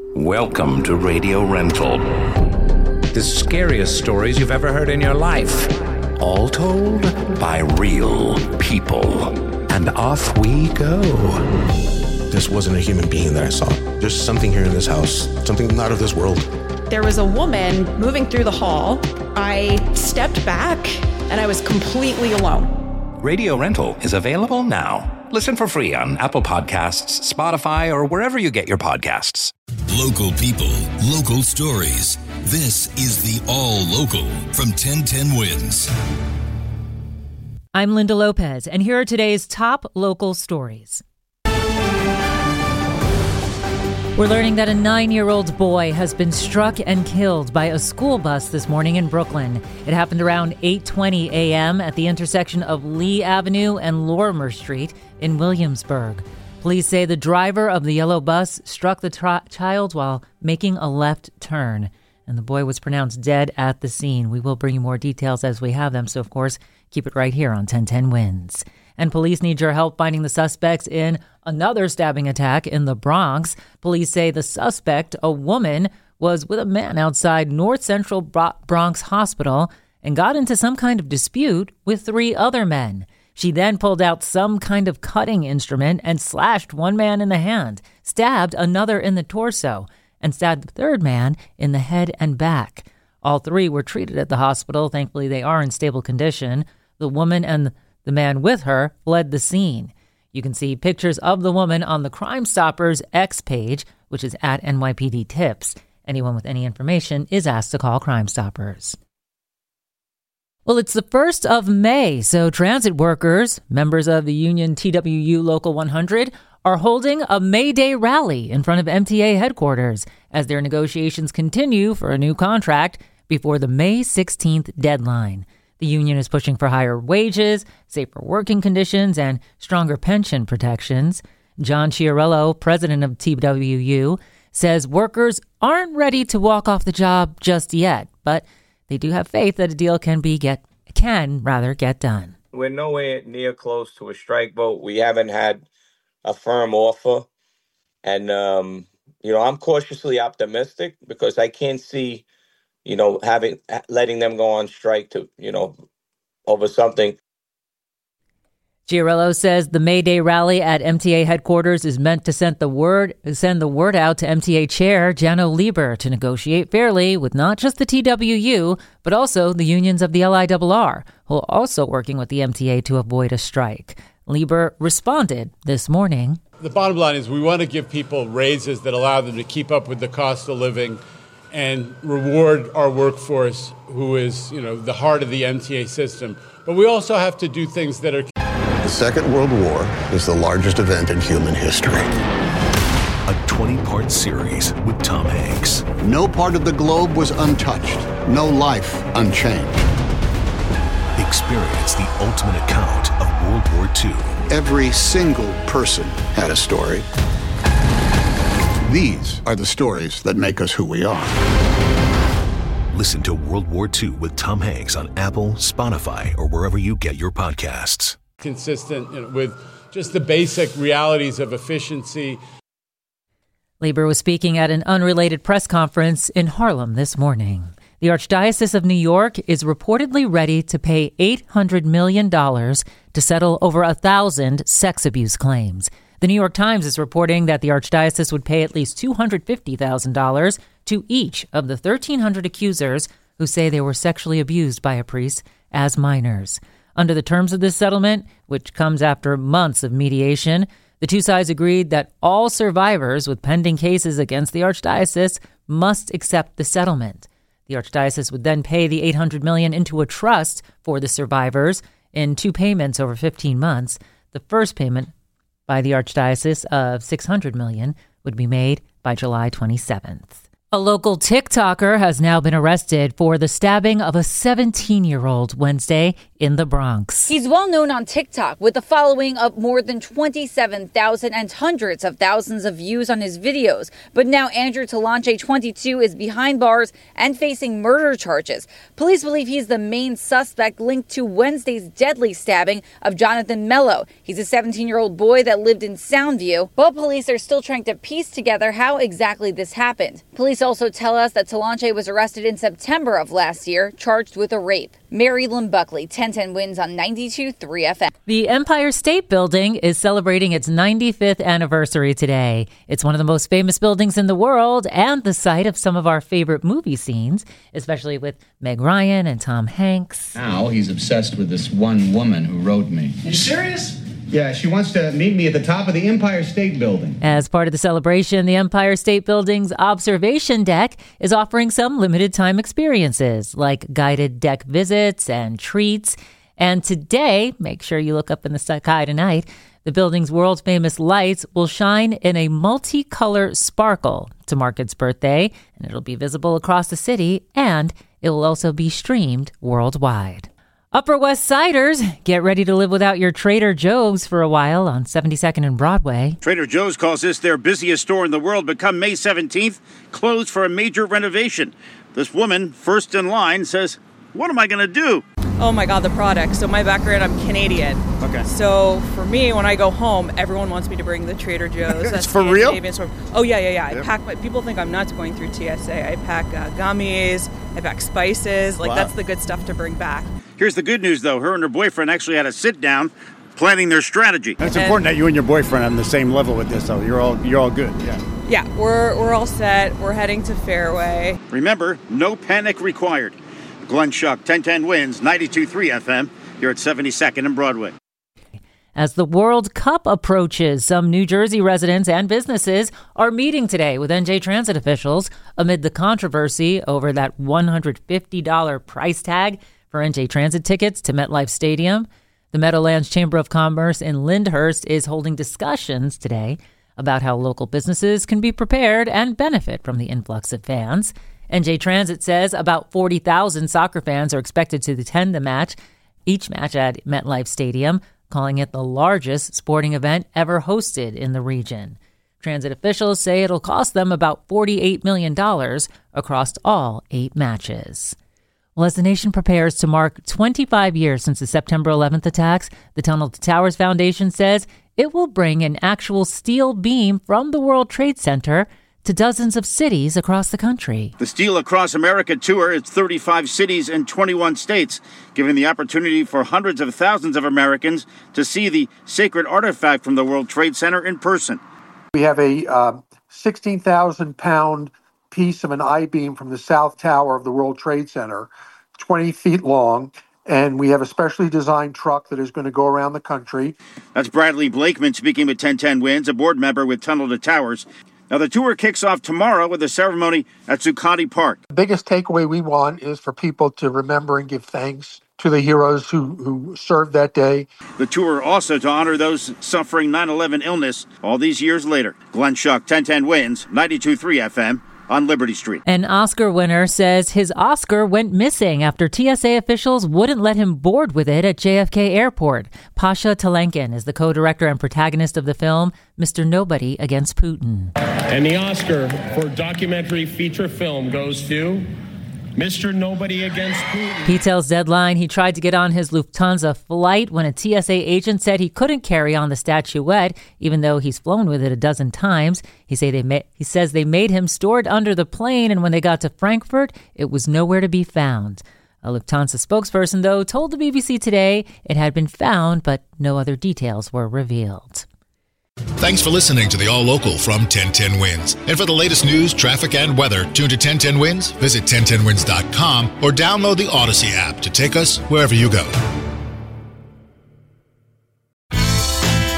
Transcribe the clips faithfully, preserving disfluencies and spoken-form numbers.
Welcome to Radio Rental. The scariest stories you've ever heard in your life. All told by real people. And off we go. This wasn't a human being that I saw. There's something here in this house, something not of this world. There was a woman moving through the hall. I stepped back and I was completely alone. Radio Rental is available now. Listen for free on Apple Podcasts, Spotify, or wherever you get your podcasts. Local people, local stories. This is the All Local from ten ten Wins. I'm Linda Lopez, and here are today's top local stories. We're learning that a nine-year-old boy has been struck and killed by a school bus this morning in Brooklyn. It happened around eight twenty a.m. at the intersection of Lee Avenue and Lorimer Street in Williamsburg. Police say the driver of the yellow bus struck the tra- child while making a left turn, and the boy was pronounced dead at the scene. We will bring you more details as we have them, so of course, keep it right here on ten ten Wins. And police need your help finding the suspects in another stabbing attack in the Bronx. Police say the suspect, a woman, was with a man outside North Central Bronx Hospital and got into some kind of dispute with three other men. She then pulled out some kind of cutting instrument and slashed one man in the hand, stabbed another in the torso, and stabbed the third man in the head and back. All three were treated at the hospital. Thankfully, they are in stable condition. The woman and the man with her fled the scene. You can see pictures of the woman on the Crime Stoppers X page, which is at N Y P D Tips. Anyone with any information is asked to call Crime Stoppers. Well, it's the first of May, so transit workers, members of the union T W U Local one hundred, are holding a May Day rally in front of M T A headquarters as their negotiations continue for a new contract before the May sixteenth deadline. The union is pushing for higher wages, safer working conditions, and stronger pension protections. John Chiarello, president of T W U, says workers aren't ready to walk off the job just yet, but they do have faith that a deal can be get can rather get done. We're nowhere near close to a strike vote. We haven't had a firm offer. And, um, you know, I'm cautiously optimistic because I can't see, you know, having letting them go on strike to, you know, over something. Chiarello says the May Day rally at M T A headquarters is meant to send the word send the word out to M T A chair Janno Lieber to negotiate fairly with not just the T W U, but also the unions of the L I R R, who are also working with the M T A to avoid a strike. Lieber responded this morning. The bottom line is we want to give people raises that allow them to keep up with the cost of living and reward our workforce, who is, you know, the heart of the M T A system. But we also have to do things that are... The Second World War is the largest event in human history. A twenty-part series with Tom Hanks. No part of the globe was untouched. No life unchanged. Experience the ultimate account of World War Two. Every single person had a story. These are the stories that make us who we are. Listen to World War Two with Tom Hanks on Apple, Spotify, or wherever you get your podcasts. Consistent, you know, with just the basic realities of efficiency. Lieber was speaking at an unrelated press conference in Harlem this morning. The Archdiocese of New York is reportedly ready to pay eight hundred million dollars to settle over a thousand sex abuse claims. The New York Times is reporting that the Archdiocese would pay at least two hundred fifty thousand dollars to each of the thirteen hundred accusers who say they were sexually abused by a priest as minors. Under the terms of this settlement, which comes after months of mediation, the two sides agreed that all survivors with pending cases against the Archdiocese must accept the settlement. The Archdiocese would then pay the eight hundred million dollars into a trust for the survivors in two payments over fifteen months. The first payment by the Archdiocese of six hundred million dollars would be made by July twenty-seventh. A local TikToker has now been arrested for the stabbing of a seventeen-year-old Wednesday in the Bronx. He's well known on TikTok with a following of more than twenty-seven thousand and hundreds of thousands of views on his videos. But now Andrew Talanche, twenty-two, is behind bars and facing murder charges. Police believe he's the main suspect linked to Wednesday's deadly stabbing of Jonathan Mello. He's a seventeen-year-old boy that lived in Soundview, but police are still trying to piece together how exactly this happened. Police also tell us that Talanche was arrested in September of last year, charged with a rape. Mary Lynn Buckley, ten ten Wins on ninety-two point three F M. The Empire State Building is celebrating its ninety-fifth anniversary today. It's one of the most famous buildings in the world and the site of some of our favorite movie scenes, especially with Meg Ryan and Tom Hanks. Now he's obsessed with this one woman who wrote me. You serious? Yeah, she wants to meet me at the top of the Empire State Building. As part of the celebration, the Empire State Building's observation deck is offering some limited time experiences like guided deck visits and treats. And today, make sure you look up in the sky tonight, the building's world famous lights will shine in a multicolor sparkle to mark its birthday, and it'll be visible across the city, and it will also be streamed worldwide. Upper West Siders, get ready to live without your Trader Joe's for a while on seventy-second and Broadway. Trader Joe's calls this their busiest store in the world, but come May seventeenth, closed for a major renovation. This woman, first in line, says, "What am I going to do?" Oh my God, the product. So my background, I'm Canadian. Okay. So for me, when I go home, everyone wants me to bring the Trader Joe's. It's That's for real? Oh yeah, yeah, yeah. Yep. I pack my, people think I'm nuts going through T S A. I pack uh, gummies, I pack spices. Like Wow. that's the good stuff to bring back. Here's the good news, though. Her and her boyfriend actually had a sit-down planning their strategy. It's important that you and your boyfriend are on the same level with this, though. You're all you're all good. Yeah. Yeah, we're we're all set. We're heading to Fairway. Remember, no panic required. Glenn Schuck, ten ten Wins, ninety-two point three F M, here at seventy-second and Broadway. As the World Cup approaches, some New Jersey residents and businesses are meeting today with N J Transit officials amid the controversy over that one hundred fifty dollars price tag for N J Transit tickets to MetLife Stadium. The Meadowlands Chamber of Commerce in Lyndhurst is holding discussions today about how local businesses can be prepared and benefit from the influx of fans. N J Transit says about forty thousand soccer fans are expected to attend the match, each match at MetLife Stadium, calling it the largest sporting event ever hosted in the region. Transit officials say it'll cost them about forty-eight million dollars across all eight matches. Well, as the nation prepares to mark twenty-five years since the September eleventh attacks, the Tunnel to Towers Foundation says it will bring an actual steel beam from the World Trade Center to dozens of cities across the country. The Steel Across America tour is thirty-five cities and twenty-one states, giving the opportunity for hundreds of thousands of Americans to see the sacred artifact from the World Trade Center in person. We have a uh, sixteen thousand pound piece of an I-beam from the South Tower of the World Trade Center, twenty feet long, and we have a specially designed truck that is going to go around the country. That's Bradley Blakeman speaking with ten ten Wins, a board member with Tunnel to Towers. Now, the tour kicks off tomorrow with a ceremony at Zuccotti Park. The biggest takeaway we want is for people to remember and give thanks to the heroes who, who served that day. The tour also to honor those suffering nine eleven illness all these years later. Glenn Schuck, ten ten Wins, ninety-two point three F M. On Liberty Street. An Oscar winner says his Oscar went missing after T S A officials wouldn't let him board with it at J F K Airport. Pasha Telenkin is the co-director and protagonist of the film, Mister Nobody Against Putin. And the Oscar for documentary feature film goes to Mister Nobody Against Putin. He tells Deadline he tried to get on his Lufthansa flight when a T S A agent said he couldn't carry on the statuette, even though he's flown with it a dozen times. He say they ma- he says they made him store it under the plane, and when they got to Frankfurt, it was nowhere to be found. A Lufthansa spokesperson, though, told the B B C Today it had been found, but no other details were revealed. Thanks for listening to the All Local from ten ten Wins. And for the latest news, traffic, and weather, tune to ten ten Wins, visit ten ten wins dot com, or download the Odyssey app to take us wherever you go.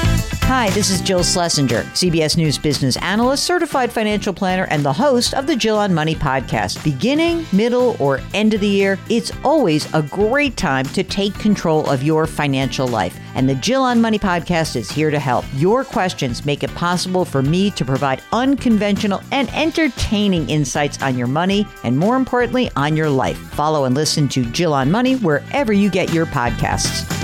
Hi, this is Jill Schlesinger, C B S News business analyst, certified financial planner, and the host of the Jill on Money podcast. Beginning, middle, or end of the year, it's always a great time to take control of your financial life. And the Jill on Money podcast is here to help. Your questions make it possible for me to provide unconventional and entertaining insights on your money and, more importantly, on your life. Follow and listen to Jill on Money wherever you get your podcasts.